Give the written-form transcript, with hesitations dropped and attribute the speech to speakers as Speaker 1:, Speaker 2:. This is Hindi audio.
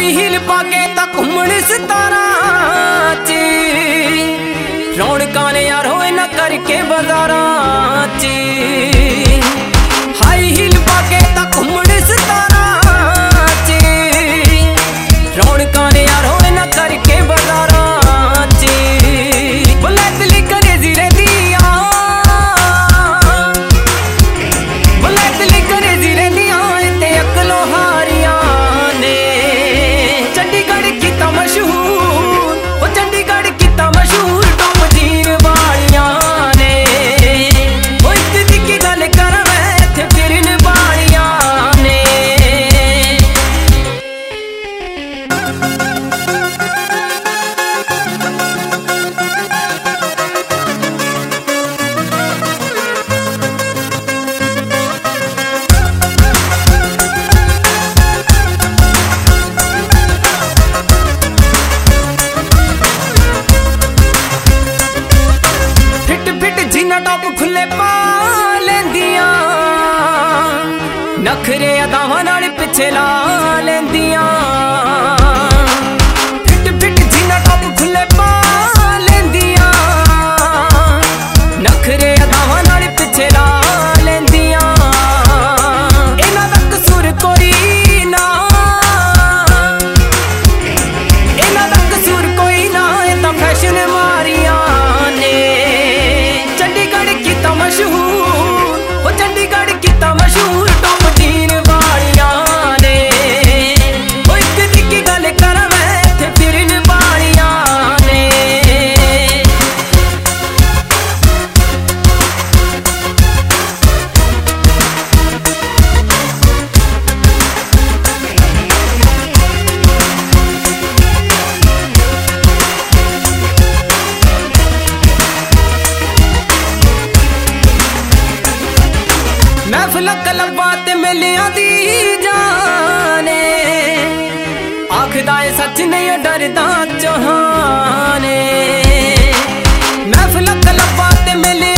Speaker 1: हाई हील पाके ता घूमण सितारा च रौनकां ने यार होए ना करके बाजारा च हाई हील पाके ता घूमण सितारा च रौनकां ने यार होए ना करके बाजारा च बुलैतली करेजी रहंदियां बुलैतली करेजी रहंदियां ते अकलों हारियां ने चंडीगढ़ कीता मशहूर ओ चंडीगढ़ कीता मशहूर टॉप जीन वालियां ने ओ इक दी की गल करा मैं इत्थे फिरन वालियां ने जीना टॉप खुले पा लेंदियां नखरे अदावां नाल पिछे ला लेंदियां फिट फिट जीना टॉप खुले पा लेंदियां नखरे अदावां नाल पिछे ला लेंदियां इन्हां दा कसूर कोई ना इन्हां दा कसूर कोई ना एह तां फैशन मारियां ने चंडीगढ़ कीता मशहूर ओ चंडीगढ़ कीता मशहूर टॉप जीन वालियां ने ओ इक दी की गल करा मैं इत्थे फिरन वालियां ने महफिल कलबां ते मेलियां दी जाने आखदा ए सच नहीं डरदा चौहाने महफिल कलबां ते मेलियां